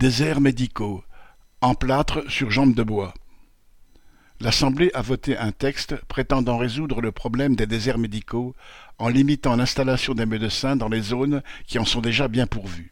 Déserts médicaux, en plâtre sur jambes de bois. L'Assemblée a voté un texte prétendant résoudre le problème des déserts médicaux en limitant l'installation des médecins dans les zones qui en sont déjà bien pourvues.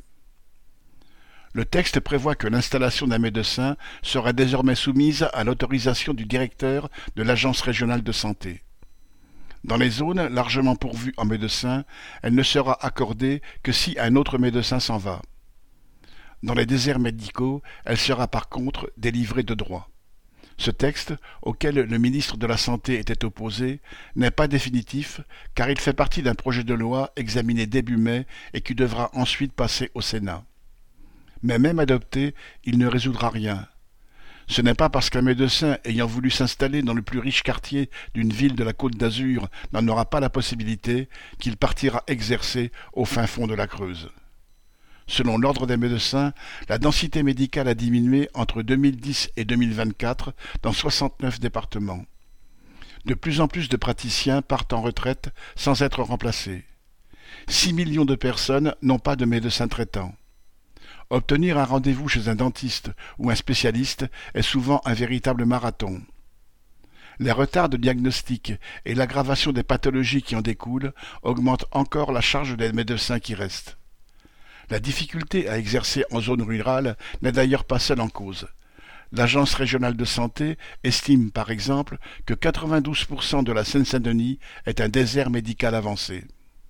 Le texte prévoit que l'installation d'un médecin sera désormais soumise à l'autorisation du directeur de l'Agence régionale de santé. Dans les zones largement pourvues en médecins, elle ne sera accordée que si un autre médecin s'en va. Dans les déserts médicaux, elle sera par contre délivrée de droit. Ce texte, auquel le ministre de la Santé était opposé, n'est pas définitif car il fait partie d'un projet de loi examiné début mai et qui devra ensuite passer au Sénat. Mais même adopté, il ne résoudra rien. Ce n'est pas parce qu'un médecin ayant voulu s'installer dans le plus riche quartier d'une ville de la Côte d'Azur n'en aura pas la possibilité qu'il partira exercer au fin fond de la Creuse. Selon l'Ordre des médecins, la densité médicale a diminué entre 2010 et 2024 dans 69 départements. De plus en plus de praticiens partent en retraite sans être remplacés. 6 millions de personnes n'ont pas de médecin traitant. Obtenir un rendez-vous chez un dentiste ou un spécialiste est souvent un véritable marathon. Les retards de diagnostic et l'aggravation des pathologies qui en découlent augmentent encore la charge des médecins qui restent. La difficulté à exercer en zone rurale n'est d'ailleurs pas seule en cause. L'Agence régionale de santé estime par exemple que 92% de la Seine-Saint-Denis est un désert médical avancé.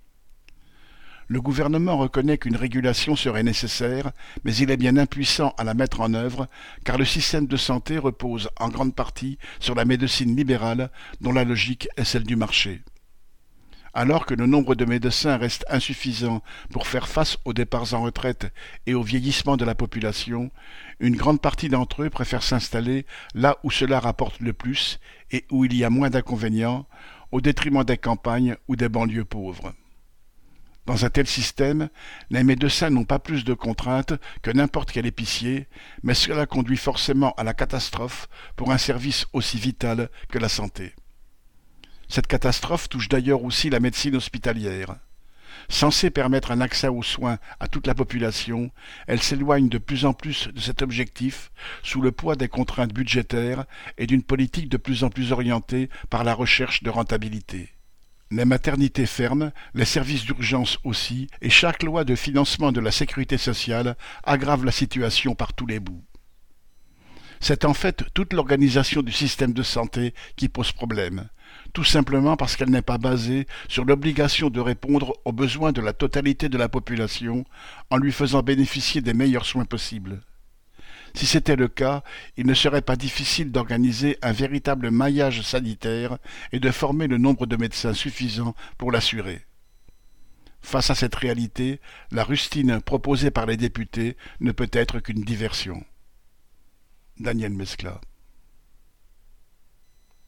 Le gouvernement reconnaît qu'une régulation serait nécessaire, mais il est bien impuissant à la mettre en œuvre, car le système de santé repose en grande partie sur la médecine libérale, dont la logique est celle du marché. Alors que le nombre de médecins reste insuffisant pour faire face aux départs en retraite et au vieillissement de la population, une grande partie d'entre eux préfèrent s'installer là où cela rapporte le plus et où il y a moins d'inconvénients, au détriment des campagnes ou des banlieues pauvres. Dans un tel système, les médecins n'ont pas plus de contraintes que n'importe quel épicier, mais cela conduit forcément à la catastrophe pour un service aussi vital que la santé. Cette catastrophe touche d'ailleurs aussi la médecine hospitalière. Censée permettre un accès aux soins à toute la population, elle s'éloigne de plus en plus de cet objectif sous le poids des contraintes budgétaires et d'une politique de plus en plus orientée par la recherche de rentabilité. Les maternités ferment, les services d'urgence aussi, et chaque loi de financement de la sécurité sociale aggrave la situation par tous les bouts. C'est en fait toute l'organisation du système de santé qui pose problème, tout simplement parce qu'elle n'est pas basée sur l'obligation de répondre aux besoins de la totalité de la population en lui faisant bénéficier des meilleurs soins possibles. Si c'était le cas, il ne serait pas difficile d'organiser un véritable maillage sanitaire et de former le nombre de médecins suffisant pour l'assurer. Face à cette réalité, la rustine proposée par les députés ne peut être qu'une diversion. Daniel Mescla.